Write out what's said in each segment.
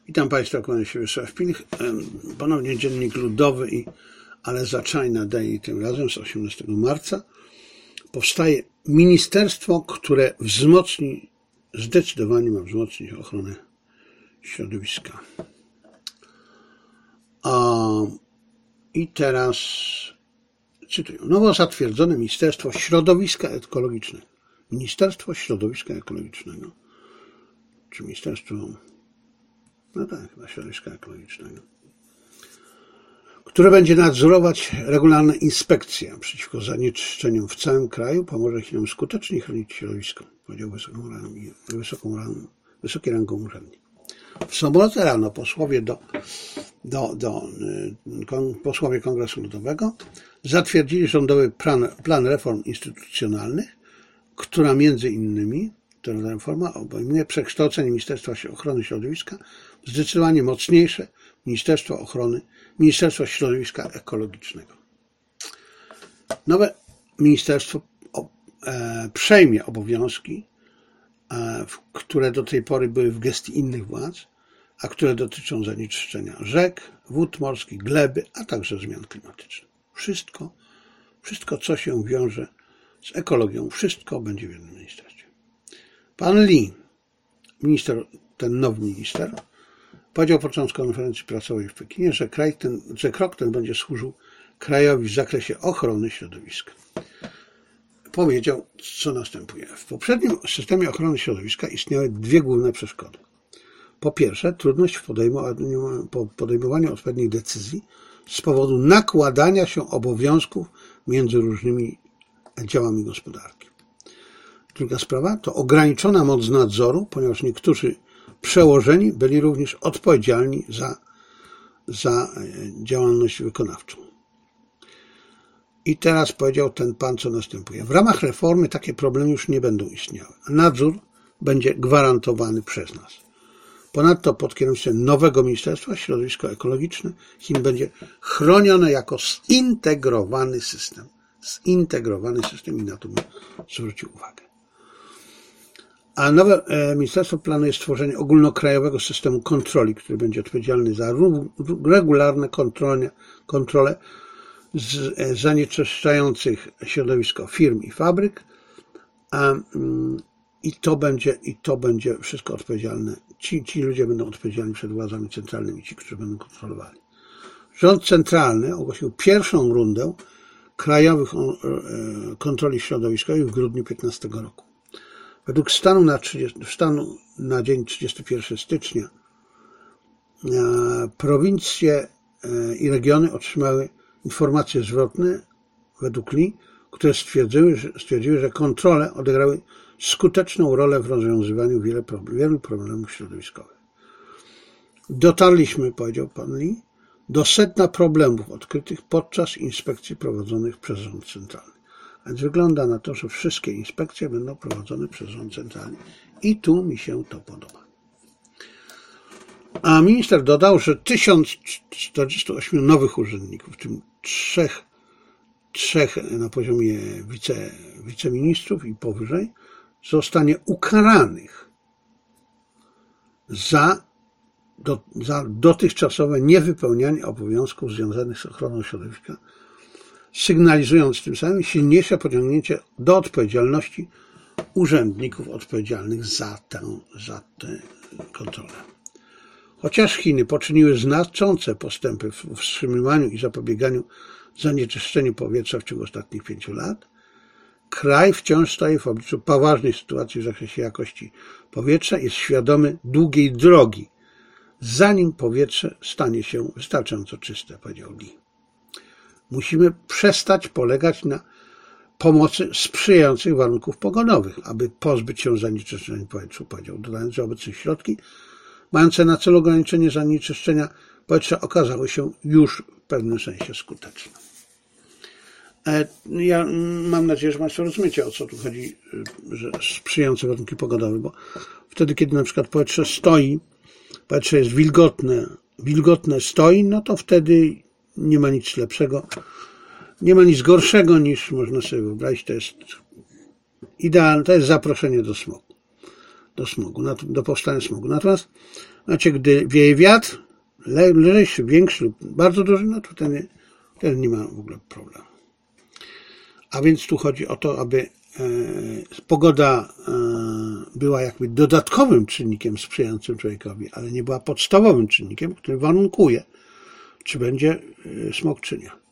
Witam Państwa, kłaniam się Wiesław Pilch. Ponownie Dziennik Ludowy, ale za China Day tym razem z 18 marca. Powstaje ministerstwo, które zdecydowanie ma wzmocnić ochronę środowiska. I teraz cytuję. Nowo zatwierdzone Ministerstwo Środowiska Ekologicznego. Ministerstwo Środowiska Ekologicznego. Czy Ministerstwo... No tak, chyba Środowiska Ekologicznego. Które będzie nadzorować regularne inspekcje przeciwko zanieczyszczeniom w całym kraju, pomoże nam skutecznie chronić środowisko, powiedział wysokiej rangą urzędnik. W sobotę rano posłowie Kongresu Ludowego zatwierdzili rządowy plan reform instytucjonalnych, która między innymi ta reforma obejmuje przekształcenie Ministerstwa Ochrony Środowiska w zdecydowanie mocniejsze Ministerstwo Środowiska Ekologicznego. Nowe ministerstwo przejmie obowiązki, które do tej pory były w gestii innych władz, a które dotyczą zanieczyszczenia rzek, wód morskich, gleby, a także zmian klimatycznych. Wszystko, co się wiąże z ekologią, wszystko będzie w jednym ministerstwie. Pan Li, ten nowy minister, powiedział podczas konferencji prasowej w Pekinie, że krok ten będzie służył krajowi w zakresie ochrony środowiska. Powiedział, co następuje. W poprzednim systemie ochrony środowiska istniały dwie główne przeszkody. Po pierwsze, trudność w podejmowaniu odpowiednich decyzji z powodu nakładania się obowiązków między różnymi działami gospodarki. Druga sprawa to ograniczona moc nadzoru, ponieważ niektórzy przełożeni byli również odpowiedzialni za działalność wykonawczą. I teraz powiedział ten pan, co następuje. W ramach reformy takie problemy już nie będą istniały. Nadzór będzie gwarantowany przez nas. Ponadto pod kierownictwem nowego Ministerstwa Środowisko Ekologiczne Chin będzie chronione jako zintegrowany system. I na to bym zwrócił uwagę. A nowe ministerstwo planuje stworzenie ogólnokrajowego systemu kontroli, który będzie odpowiedzialny za regularne kontrole zanieczyszczających środowisko firm i fabryk, i to będzie wszystko odpowiedzialne. Ci ludzie będą odpowiedzialni przed władzami centralnymi, ci, którzy będą kontrolowali. Rząd centralny ogłosił pierwszą rundę krajowych kontroli środowiskowych w grudniu 2015 roku. Według stanu na dzień 31 stycznia prowincje i regiony otrzymały informacje zwrotne według Li, które stwierdziły, że kontrole odegrały skuteczną rolę w rozwiązywaniu wielu problemów środowiskowych. Dotarliśmy, powiedział pan Li, do setna problemów odkrytych podczas inspekcji prowadzonych przez rząd centralny. A więc wygląda na to, że wszystkie inspekcje będą prowadzone przez rząd centralny. I tu mi się to podoba. A minister dodał, że 1048 nowych urzędników, w tym trzech na poziomie wiceministrów i powyżej, zostanie ukaranych za dotychczasowe niewypełnianie obowiązków związanych z ochroną środowiska, sygnalizując tym samym silniejsze pociągnięcie do odpowiedzialności urzędników odpowiedzialnych za tę kontrolę. Chociaż Chiny poczyniły znaczące postępy w wstrzymywaniu i zapobieganiu zanieczyszczeniu powietrza w ciągu ostatnich 5 lat, kraj wciąż stoi w obliczu poważnej sytuacji w zakresie jakości powietrza i jest świadomy długiej drogi, zanim powietrze stanie się wystarczająco czyste, powiedział Li. Musimy przestać polegać na pomocy sprzyjających warunków pogodowych, aby pozbyć się zanieczyszczenia powietrza, powiedział, dodając, że obecne środki mające na celu ograniczenie zanieczyszczenia powietrza okazały się już w pewnym sensie skuteczne. Ja mam nadzieję, że Państwo rozumiecie, o co tu chodzi, że sprzyjające warunki pogodowe, bo wtedy, kiedy na przykład powietrze stoi, powietrze jest wilgotne stoi, no to wtedy nie ma nic lepszego, nie ma nic gorszego niż można sobie wyobrazić, to jest idealne, to jest zaproszenie do smogu, do powstania smogu. Natomiast Znaczy, gdy wieje wiatr, lżejszy, większy lub bardzo duży, no to wtedy nie ma w ogóle problemu. A więc tu chodzi o to, aby pogoda była jakby dodatkowym czynnikiem sprzyjającym człowiekowi, ale nie była podstawowym czynnikiem, który warunkuje, czy będzie smog, czy nie.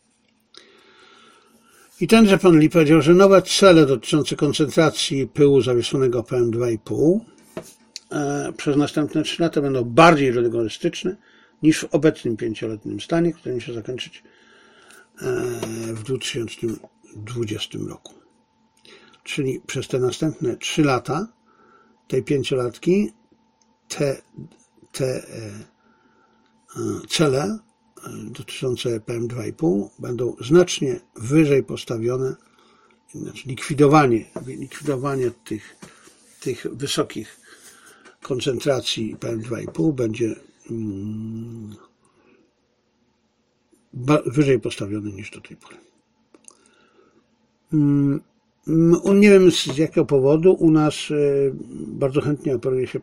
I tenże pan Lee powiedział, że nowe cele dotyczące koncentracji pyłu zawieszonego PM2,5 przez następne 3 lata będą bardziej rygorystyczne niż w obecnym 5-letnim stanie, który ma się zakończyć w 2020 roku. Czyli przez te następne 3 lata tej 5-latki te cele dotyczące PM2,5 będą znacznie wyżej postawione, znaczy likwidowanie tych wysokich koncentracji PM2,5 będzie wyżej postawiony niż do tej pory. Nie wiem z jakiego powodu u nas bardzo chętnie operuje się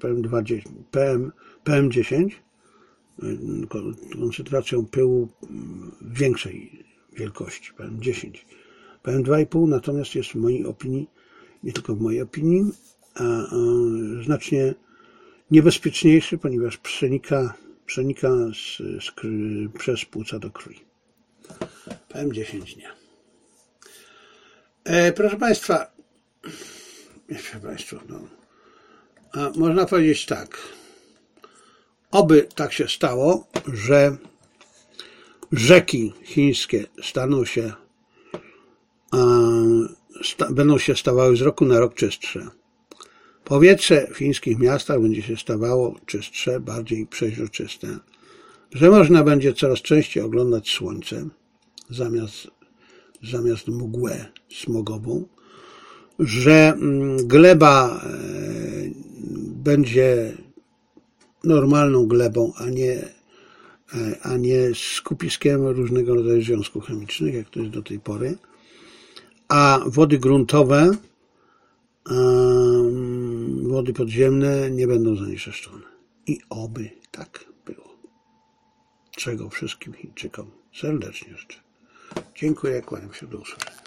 PM10, koncentracją pyłu większej wielkości, PM10. PM2,5 natomiast jest w mojej opinii, nie tylko w mojej opinii, znacznie niebezpieczniejszy, ponieważ przenika przez płuca do krwi. PM10 nie. Proszę Państwa, można powiedzieć tak. Oby tak się stało, że rzeki chińskie będą się stawały z roku na rok czystsze. Powietrze w chińskich miastach będzie się stawało czystsze, bardziej przeźroczyste. Że można będzie coraz częściej oglądać słońce zamiast mgłę smogową. Że gleba będzie normalną glebą, a nie skupiskiem różnego rodzaju związków chemicznych, jak to jest do tej pory. A wody gruntowe, wody podziemne nie będą zanieczyszczone. I oby tak było. Czego wszystkim Chińczykom serdecznie życzę. Dziękuję, kłaniam się, do usłyszenia.